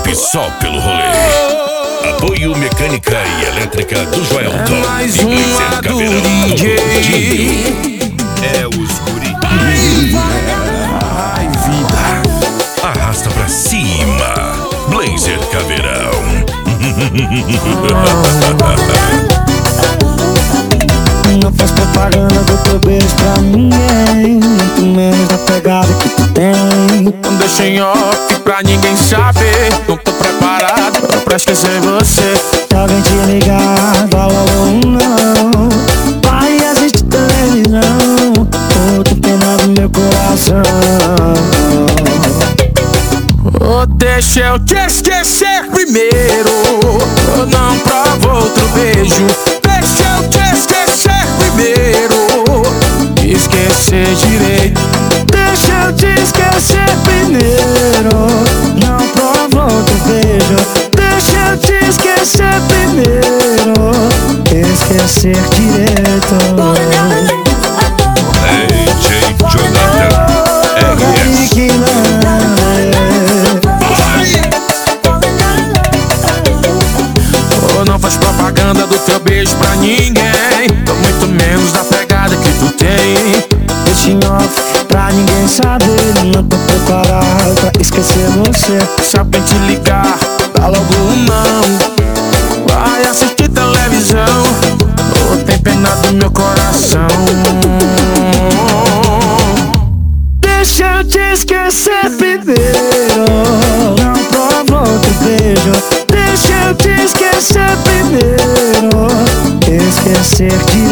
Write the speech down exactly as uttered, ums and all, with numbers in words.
vive só pelo rolê. Apoio mecânica e elétrica do Joelton. É mais e uma do Caveirão D J. É os guri. Ai, vida. Arrasta pra cima. Blazer Caveirão. Não faz propaganda do teu beijo pra ninguém, muito menos da pegada que tu tem. Não deixa em off pra ninguém saber. Não tô preparado pra esquecer você. Se alguém te ligar, dá logo um não. Vai assistir televisão, outro pena do meu coração. Oh, deixa eu te esquecer primeiro. Eu não provo outro beijo. Deixa eu te esquecer primeiro. Esquecer direito. Deixa eu te esquecer primeiro. Não provo outro beijo. Deixa eu te esquecer primeiro. Esquecer direito. D J Jonathan R S. Oh, não faz propaganda do teu beijo pra ninguém, tô muito menos da pegada que tu tem. Deixa em off pra ninguém saber. Não tô preparado pra esquecer você. Se alguém te ligar, dá logo um não. Vai assistir televisão, oh, tem pena do meu coração. Deixa eu te esquecer primeiro. Não provo outro beijo. Deixa eu te esquecer primeiro. Esquecer de